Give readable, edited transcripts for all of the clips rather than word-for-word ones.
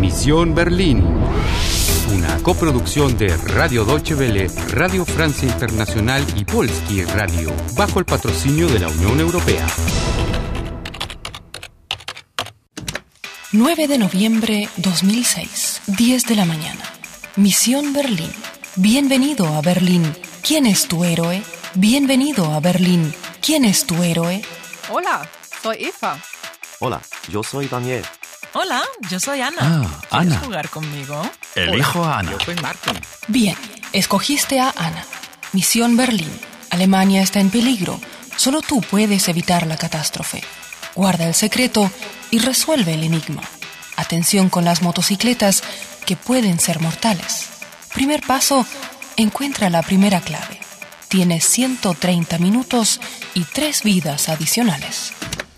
Misión Berlín, una coproducción de Radio Deutsche Welle, Radio Francia Internacional y Polski Radio, bajo el patrocinio de la Unión Europea. 9 de noviembre 2006, 10 de la mañana. Misión Berlín. Bienvenido a Berlín. ¿Quién es tu héroe? Bienvenido a Berlín. ¿Quién es tu héroe? Hola, soy Eva. Hola, yo soy Daniel. Hola, yo soy Ana. ¿Quieres Ana. ¿Jugar conmigo? Elijo a Ana. Yo soy Martin. Bien, escogiste a Ana. Misión Berlín. Alemania está en peligro. Solo tú puedes evitar la catástrofe. Guarda el secreto y resuelve el enigma. Atención con las motocicletas que pueden ser mortales. Primer paso, encuentra la primera clave. Tienes 130 minutos y 3 vidas adicionales.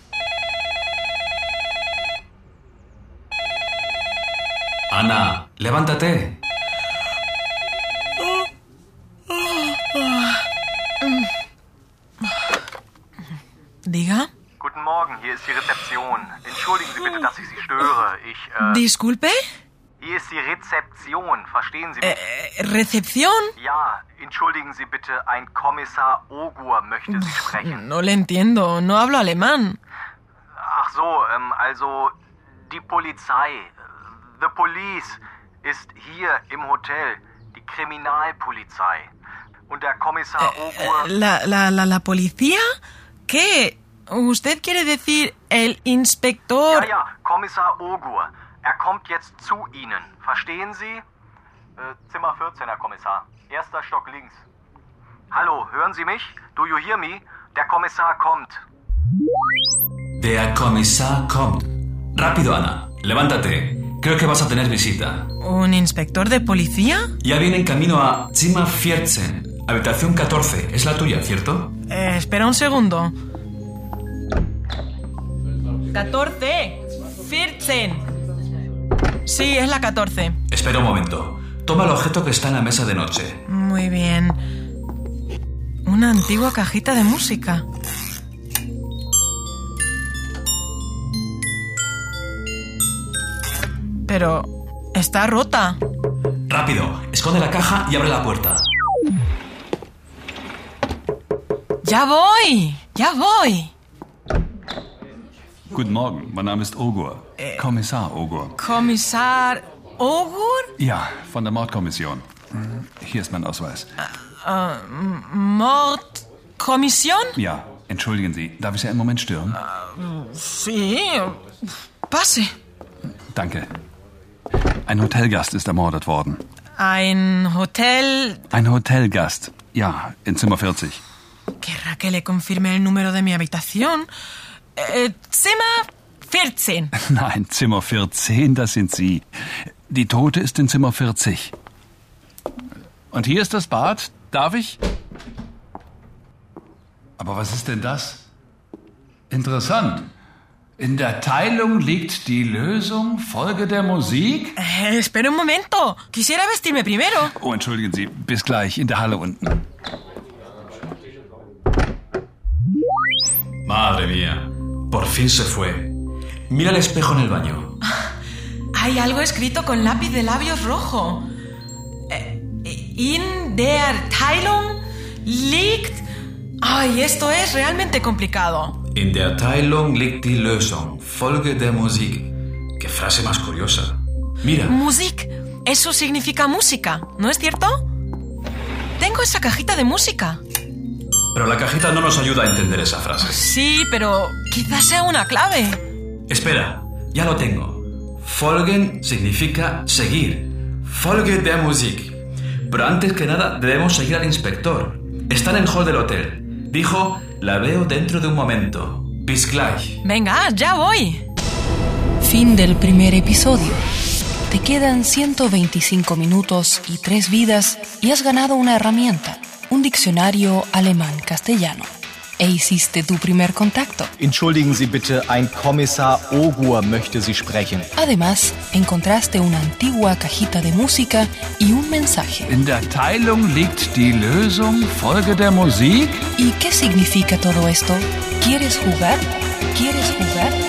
Ana, levántate. Diga. Guten Morgen, hier ist die Rezeption. Entschuldigen Sie bitte, dass ich Sie störe. Disculpe. Hier ist die Rezeption, verstehen Sie mich? ¿Recepción? Ja, entschuldigen Sie bitte, ein Kommissar Ogur möchte Sie sprechen. No le entiendo, no hablo alemán. Ach so, also die Polizei, the police, ist hier im Hotel, die Kriminalpolizei. Und der Kommissar Ogur... ¿La policía? ¿Qué? ¿Usted quiere decir el inspector? Ja, Kommissar Ogur. Er kommt jetzt zu Ihnen. Verstehen Sie? Zimmer 14, Herr Kommissar. Erster Stock links. Hallo, hören Sie mich? Do you hear me? Der Kommissar kommt. Der Kommissar kommt. Rápido, Ana. Levántate. Creo que vas a tener visita. ¿Un inspector de policía? Ya viene en camino a Zimmer 14, habitación 14. Es la tuya, ¿cierto? Espera un segundo. 14. 14. Sí, es la 14. Espera un momento. Toma el objeto que está en la mesa de noche. Muy bien. Una antigua cajita de música. Pero está rota. Rápido, esconde la caja y abre la puerta. ¡Ya voy! ¡Ya voy! Guten Morgen, mein Name ist Ogur. Kommissar Ogur. ¿Kommissar Ogur? Ja, von der Mordkommission. Hier ist mein Ausweis. ¿Mordkommission? Ja, entschuldigen Sie, darf ich Sie einen Moment stören? Sí. Pase. Danke. Ein Hotelgast ist ermordet worden. Ein Hotel... Ein Hotelgast, ja, in Zimmer 40. Querrá que le confirme el número de mi habitación. Zimmer 14. Nein, Zimmer 14, das sind Sie. Die Tote ist in Zimmer 40. Und hier ist das Bad. Darf ich? Aber was ist denn das? Interessant. In der Teilung liegt die Lösung. Folge der Musik. Espera un momento. Quisiera vestirme primero. Oh, entschuldigen Sie. Bis gleich in der Halle unten. Madre mía. Por fin se fue. Mira el espejo en el baño. Hay algo escrito con lápiz de labios rojo. In der Teilung liegt... Ay, esto es realmente complicado. In der Teilung liegt die Lösung. Folge der Musik. Qué frase más curiosa. Mira. Musik. Eso significa música, ¿no es cierto? Tengo esa cajita de música. Pero la cajita no nos ayuda a entender esa frase. Sí, pero quizás sea una clave. Espera, ya lo tengo. Folgen significa seguir. Folge der Musik. Pero antes que nada debemos seguir al inspector. Está en el hall del hotel. Dijo, la veo dentro de un momento. Bis gleich. Venga, ya voy. Fin del primer episodio. Te quedan 125 minutos y 3 vidas y has ganado una herramienta, un diccionario alemán-castellano. E hiciste tu primer contacto. Entschuldigen Sie bitte, ein Kommissar Ogur möchte Sie sprechen. Además, encontraste una antigua cajita de música y un mensaje. In der Teilung liegt die Lösung. Folge der Musik. ¿Y qué significa todo esto? ¿Quieres jugar? ¿Quieres jugar?